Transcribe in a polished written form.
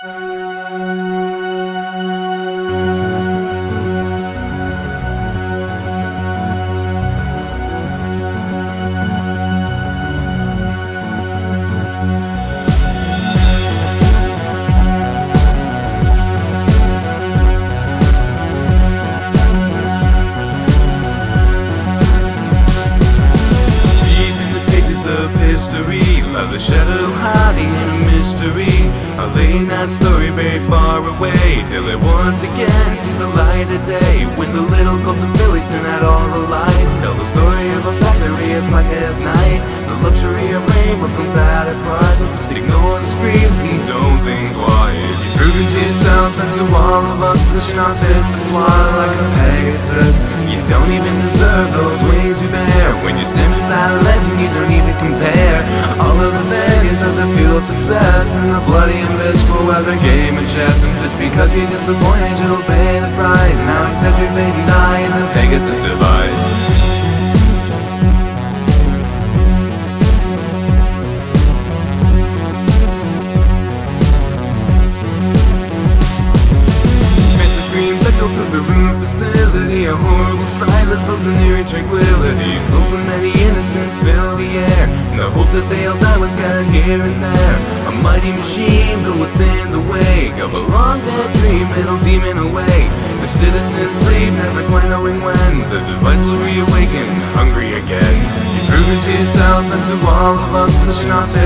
History lies a shadow hiding in a mystery, a late night story very far away, till it once again sees the light of day. When the little cult of Phillies turn out all the lights, tell the story of a factory as black as night. The luxury of rainbows comes at a price, so just ignore the screams and don't think twice. You've proven to yourself and to all of us that you're not fit to fly like a Pegasus. You don't even deserve those wings you bear. When you stand beside a legend, you don't even compare. All of the failures of the fuel success, and the bloody and blissful weather game of chess. And just because you're disappointed, you'll pay the price. Now accept your fate and die in the Pegasus device. Through the room facility, a horrible silence blows an eerie tranquility. Souls of many innocent fill the air, in the hope that they'll die what's scattered here and there. A mighty machine built within the wake of a long dead dream, it'll demon away. The citizens sleep, never quite knowing when the device will reawaken, hungry again. You've proven to yourself and to all of us that you're not fit